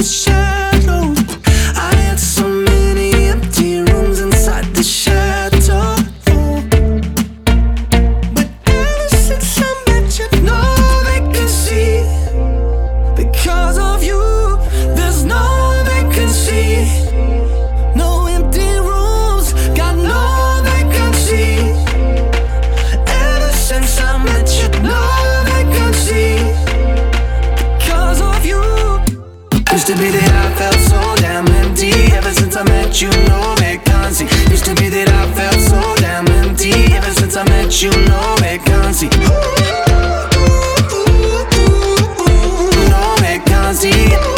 the shadows. I had so many empty rooms inside the shadow. But ever since I met you, no vacancy. Because of you, there's no vacancy. No empty rooms, got no vacancy. Ever since I met you, no vacancy. Because of you. Used to be that I felt so damn empty. Ever since I met you, no vacancy. Used to be that I felt so damn empty. Ever since I met you, no vacancy. No vacancy.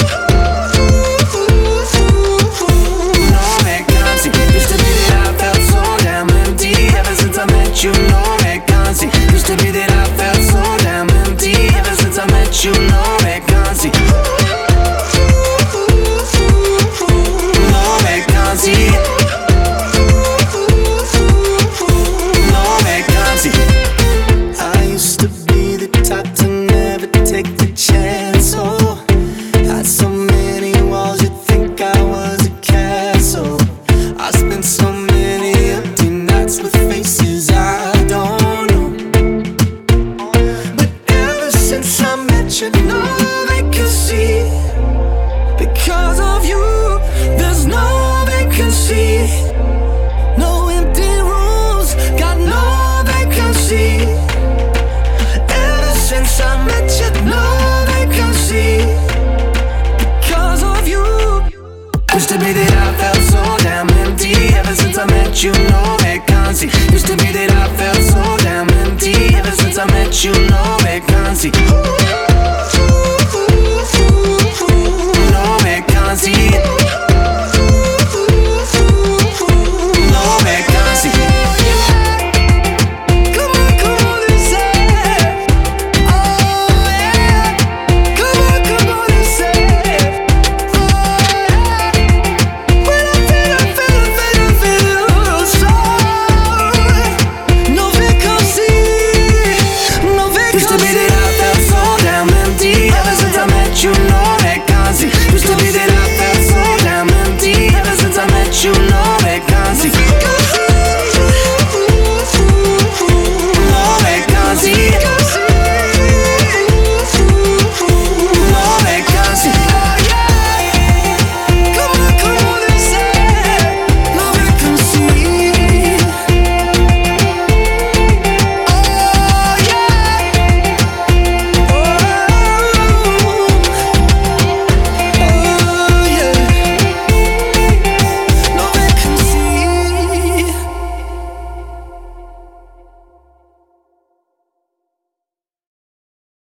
No vacancy. Used to be that I felt so damn empty. Ever since I met you, no vacancy. Used to be that I felt so damn empty. Ever since I met you, no vacancy. No vacancy. No vacancy. I used to be the type to never take the chance. Oh, had so many walls, you'd think I was a castle. I spent so many empty nights with faces I don't know. But ever since I met you, no vacancy. Because of you, there's no vacancy.